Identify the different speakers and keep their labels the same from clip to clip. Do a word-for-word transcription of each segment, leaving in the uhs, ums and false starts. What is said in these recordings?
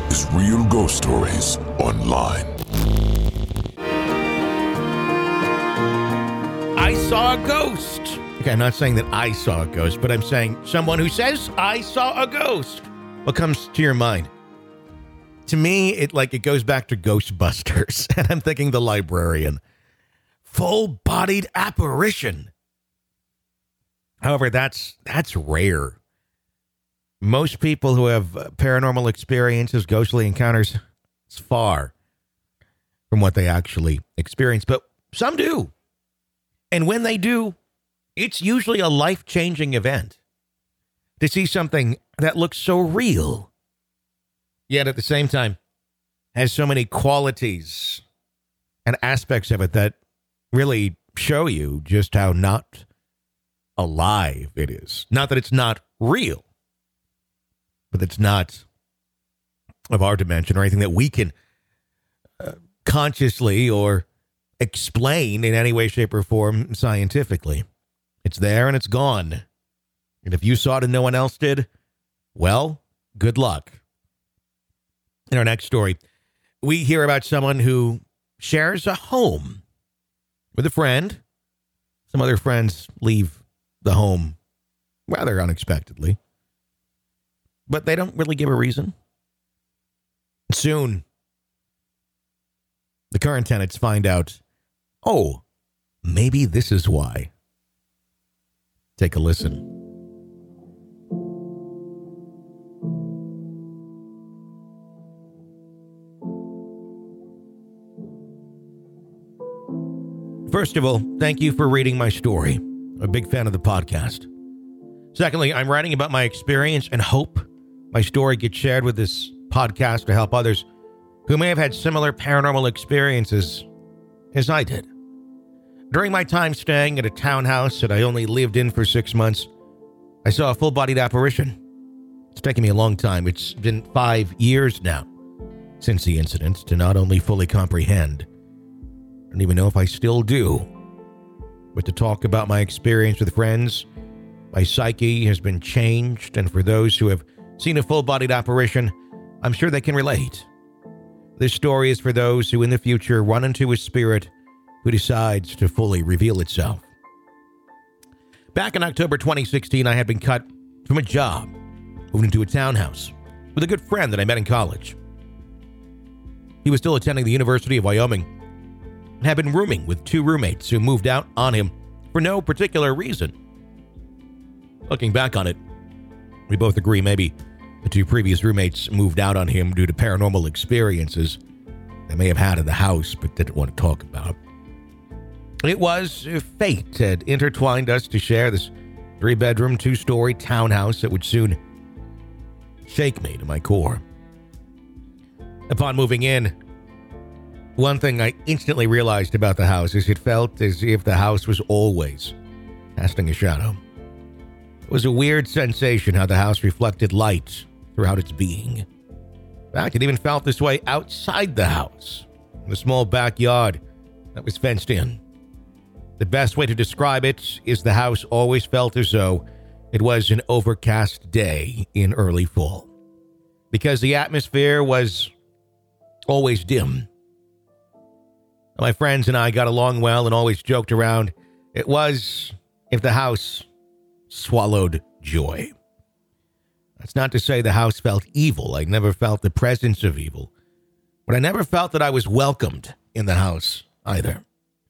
Speaker 1: is Real Ghost Stories Online.
Speaker 2: I saw a ghost. Okay, I'm not saying that I saw a ghost, but I'm saying someone who says I saw a ghost. What comes to your mind? To me, it like it goes back to Ghostbusters, and I'm thinking the librarian. Full-bodied apparition. However, that's that's rare. Most people who have paranormal experiences, ghostly encounters, it's far from what they actually experience, but some do. And when they do, it's usually a life-changing event. To see something that looks so real, yet at the same time has so many qualities and aspects of it that really show you just how not alive it is. Not that it's not real, but it's not of our dimension or anything that we can uh, consciously or explain in any way, shape, or form scientifically. It's there and it's gone. And if you saw it and no one else did, well, good luck. In our next story, we hear about someone who shares a home with a friend. Some other friends leave the home rather unexpectedly, but they don't really give a reason. Soon, the current tenants find out, oh, maybe this is why. Take a listen. First of all, thank you for reading my story. I'm a big fan of the podcast. Secondly, I'm writing about my experience and hope my story gets shared with this podcast to help others who may have had similar paranormal experiences as I did. During my time staying at a townhouse that I only lived in for six months, I saw a full-bodied apparition. It's taken me a long time. It's been five years now since the incident to not only fully comprehend, I don't even know if I still do, but to talk about my experience with friends. My psyche has been changed, and for those who have seen a full-bodied apparition, I'm sure they can relate. This story is for those who in the future run into a spirit who decides to fully reveal itself. Back in October twenty sixteen, I had been cut from a job, moved into a townhouse with a good friend that I met in college. He was still attending the University of Wyoming and had been rooming with two roommates who moved out on him for no particular reason. Looking back on it, we both agree maybe the two previous roommates moved out on him due to paranormal experiences they may have had in the house but didn't want to talk about. It was if fate had intertwined us to share this three-bedroom, two-story townhouse that would soon shake me to my core. Upon moving in, one thing I instantly realized about the house is it felt as if the house was always casting a shadow. It was a weird sensation how the house reflected light throughout its being. In fact, it even felt this way outside the house, in a small backyard that was fenced in. The best way to describe it is the house always felt as though it was an overcast day in early fall, because the atmosphere was always dim. My friends and I got along well and always joked around. It was if the house swallowed joy. That's not to say the house felt evil. I never felt the presence of evil, but I never felt that I was welcomed in the house either.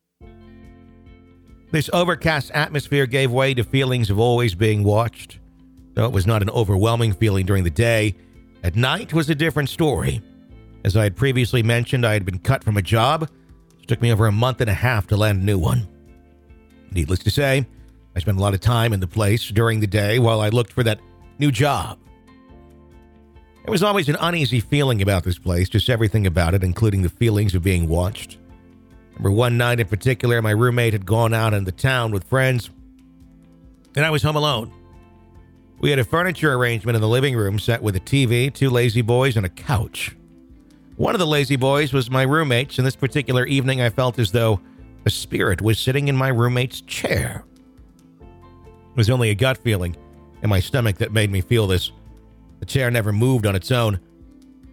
Speaker 2: This overcast atmosphere gave way to feelings of always being watched. Though it was not an overwhelming feeling during the day, at night was a different story. As I had previously mentioned, I had been cut from a job. It took me over a month and a half to land a new one. Needless to say, I spent a lot of time in the place during the day while I looked for that new job. There was always an uneasy feeling about this place, just everything about it, including the feelings of being watched. Remember one night in particular, my roommate had gone out in the town with friends, and I was home alone. We had a furniture arrangement in the living room set with a T V, two lazy boys, and a couch. One of the lazy boys was my roommate's, and this particular evening I felt as though a spirit was sitting in my roommate's chair. It was only a gut feeling in my stomach that made me feel this. The chair never moved on its own.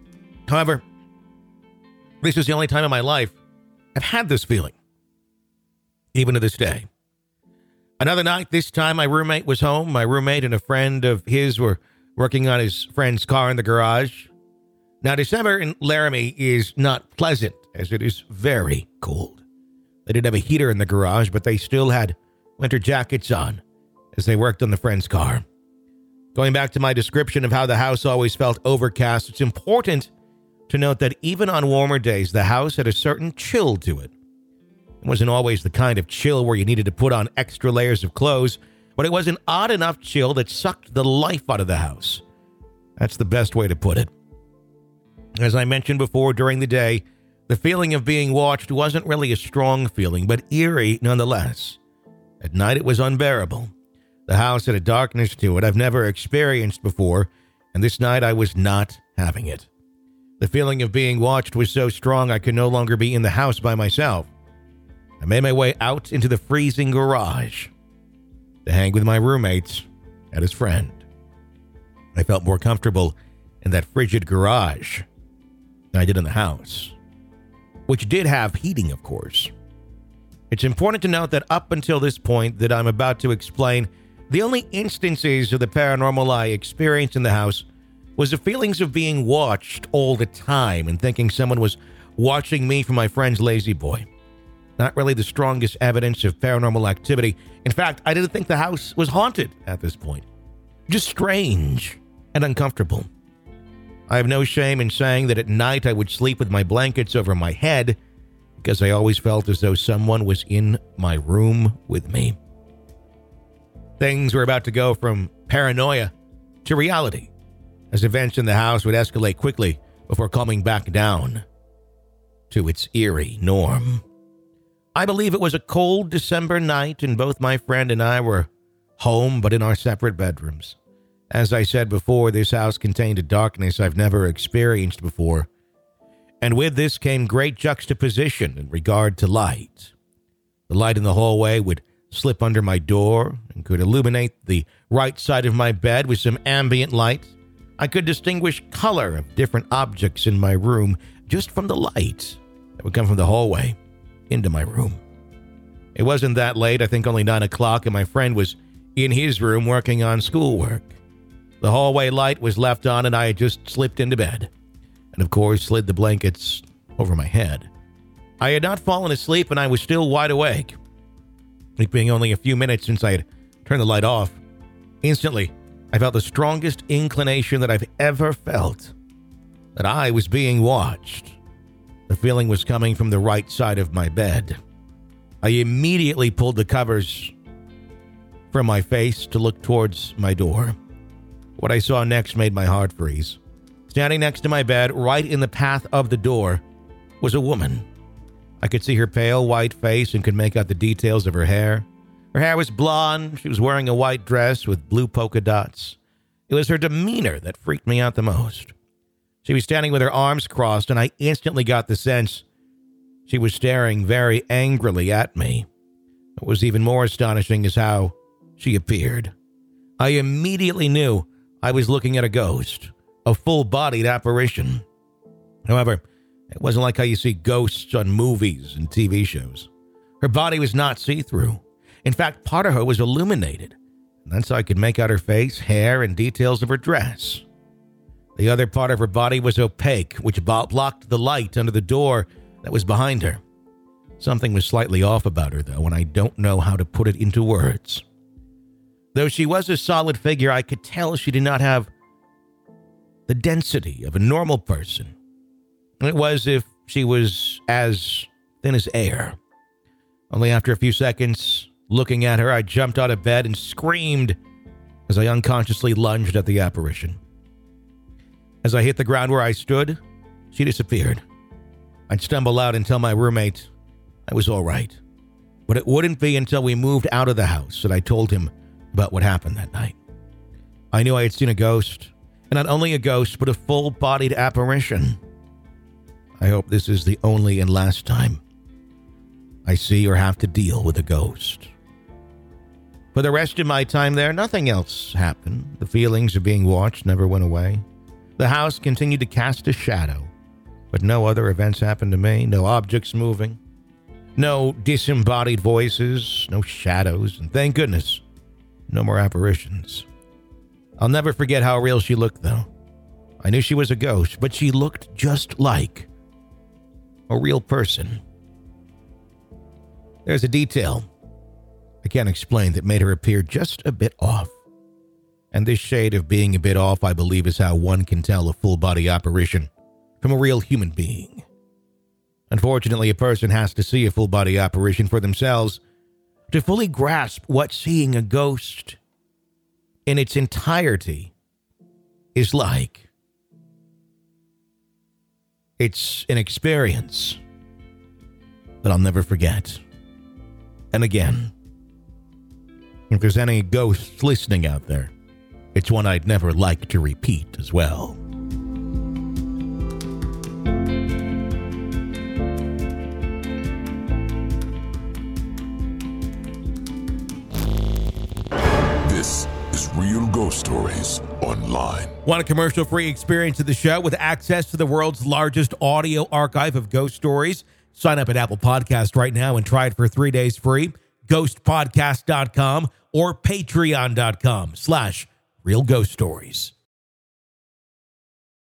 Speaker 2: However, this is the only time in my life I've had this feeling, even to this day. Another night, this time my roommate was home. My roommate and a friend of his were working on his friend's car in the garage. Now, December in Laramie is not pleasant, as it is very cold. They didn't have a heater in the garage, but they still had winter jackets on as they worked on the friend's car. Going back to my description of how the house always felt overcast, it's important to note that even on warmer days, the house had a certain chill to it. It wasn't always the kind of chill where you needed to put on extra layers of clothes, but it was an odd enough chill that sucked the life out of the house. That's the best way to put it. As I mentioned before, during the day, the feeling of being watched wasn't really a strong feeling, but eerie nonetheless. At night, it was unbearable. The house had a darkness to it I've never experienced before, and this night I was not having it. The feeling of being watched was so strong I could no longer be in the house by myself. I made my way out into the freezing garage to hang with my roommates and his friend. I felt more comfortable in that frigid garage than I did in the house, which did have heating, of course. It's important to note that up until this point that I'm about to explain, the only instances of the paranormal I experienced in the house was the feelings of being watched all the time and thinking someone was watching me from my friend's lazy boy. Not really the strongest evidence of paranormal activity. In fact, I didn't think the house was haunted at this point. Just strange and uncomfortable. I have no shame in saying that at night I would sleep with my blankets over my head because I always felt as though someone was in my room with me. Things were about to go from paranoia to reality, as events in the house would escalate quickly before calming back down to its eerie norm. I believe it was a cold December night, and both my friend and I were home, but in our separate bedrooms. As I said before, this house contained a darkness I've never experienced before, and with this came great juxtaposition in regard to light. The light in the hallway would slip under my door and could illuminate the right side of my bed with some ambient light. I could distinguish color of different objects in my room just from the light that would come from the hallway into my room. It wasn't that late, I think only nine o'clock, and my friend was in his room working on schoolwork. The hallway light was left on, and I had just slipped into bed, and of course slid the blankets over my head. I had not fallen asleep, and I was still wide awake. It being only a few minutes since I had turned the light off, instantly I felt the strongest inclination that I've ever felt, that I was being watched. The feeling was coming from the right side of my bed. I immediately pulled the covers from my face to look towards my door. What I saw next made my heart freeze. Standing next to my bed, right in the path of the door, was a woman. I could see her pale white face and could make out the details of her hair. Her hair was blonde. She was wearing a white dress with blue polka dots. It was her demeanor that freaked me out the most. She was standing with her arms crossed, and I instantly got the sense she was staring very angrily at me. What was even more astonishing is how she appeared. I immediately knew I was looking at a ghost, a full-bodied apparition. However, it wasn't like how you see ghosts on movies and T V shows. Her body was not see-through. In fact, part of her was illuminated, and that's how I could make out her face, hair, and details of her dress. The other part of her body was opaque, which blocked the light under the door that was behind her. Something was slightly off about her, though, and I don't know how to put it into words. Though she was a solid figure, I could tell she did not have the density of a normal person. It was as if she was as thin as air. Only after a few seconds, looking at her, I jumped out of bed and screamed as I unconsciously lunged at the apparition. As I hit the ground where I stood, she disappeared. I'd stumble out and tell my roommate I was all right. But it wouldn't be until we moved out of the house that I told him about what happened that night. I knew I had seen a ghost, and not only a ghost, but a full-bodied apparition. I hope this is the only and last time I see or have to deal with a ghost. For the rest of my time there, nothing else happened. The feelings of being watched never went away. The house continued to cast a shadow, But no other events happened to me. No objects moving. No disembodied voices. No shadows. And thank goodness, no more apparitions. I'll never forget how real she looked, though. I knew she was a ghost, but she looked just like a real person. There's a detail I can't explain that made her appear just a bit off. And this shade of being a bit off, I believe, is how one can tell a full-body apparition from a real human being. Unfortunately, a person has to see a full-body apparition for themselves to fully grasp what seeing a ghost in its entirety is like. It's an experience that I'll never forget. And again, if there's any ghosts listening out there, it's one I'd never like to repeat as well.
Speaker 1: This is Real Ghost Stories Online.
Speaker 2: Want a commercial-free experience of the show with access to the world's largest audio archive of ghost stories? Sign up at Apple Podcast right now and try it for three days free. ghost podcast dot com or patreon dot com slash real ghost stories.